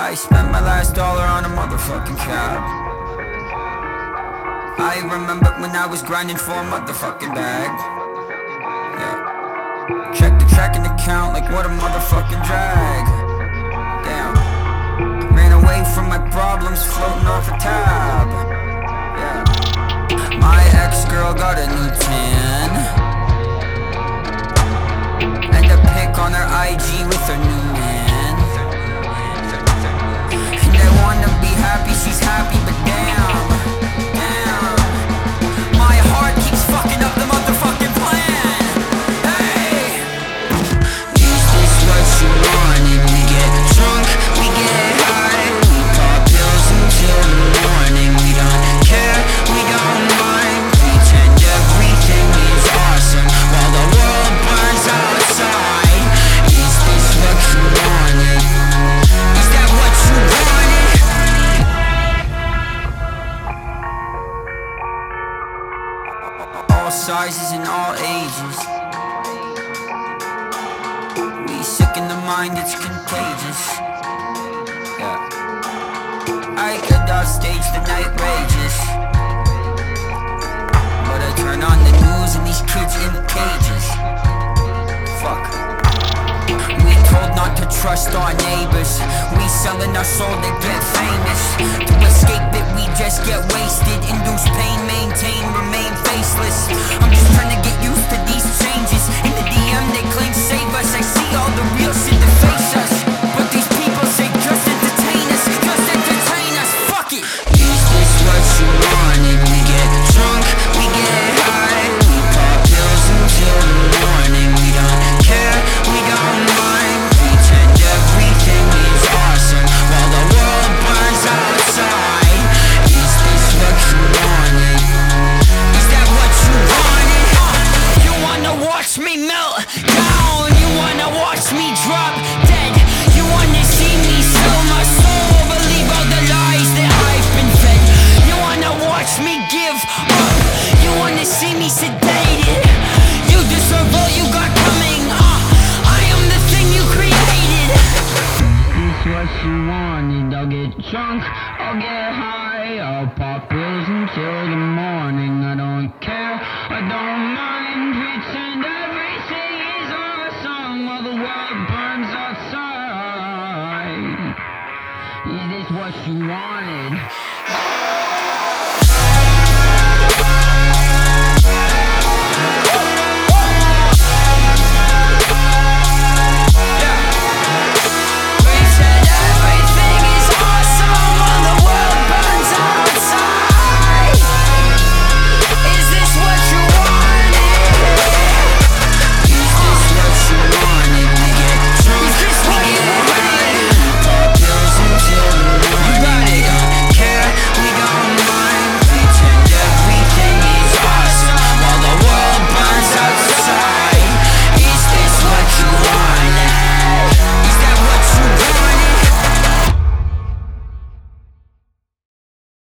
I spent my last dollar on a motherfucking cab. I remember when I was grinding for a motherfucking bag. Yeah. Check the tracking account like what a motherfucking drag. Damn. Ran away from my problems floating off a tab. Yeah. My ex-girl got a new tan, and a pic on her IG with her new man. And I wanna be happy, she's happy, but damn, my heart keeps fucking up the motherfucking plan. Hey, is this what you wanted? We get drunk, we get high, we pop pills until the morning. We don't care, we don't mind, pretend everything is awesome while the world burns outside. Is this what you wanted? Is that what you wanted? All sizes and all ages, we sick in the mind, it's contagious. Yeah. I could offstage the night rages, but I turn on the news and these kids in cages. Fuck. We told not to trust our neighbors, we selling our soul to get famous. To escape it we just get wasted, induce pain, maintain, remain faceless. I'm just trying to get used to these changes. In the DM they claim save us, I see all the real shit that face us, but these people say just entertain us, just entertain us. Fuck it. Is this what you wanted? We get drunk, we get high, we pop pills until the morning. We don't care, we don't mind, pretend everything is awesome while the world burns outside. Is this what you wanted? Is that what you wanted? You wanna watch me melt down, you wanna watch me drop dead, you wanna see me sell my soul, believe all the lies that I've been fed. You wanna watch me give up, you wanna see me sedated. You deserve all you got coming, I am the thing you created. Is this what you wanted? I'll get drunk, I'll get high, I'll pop pills until the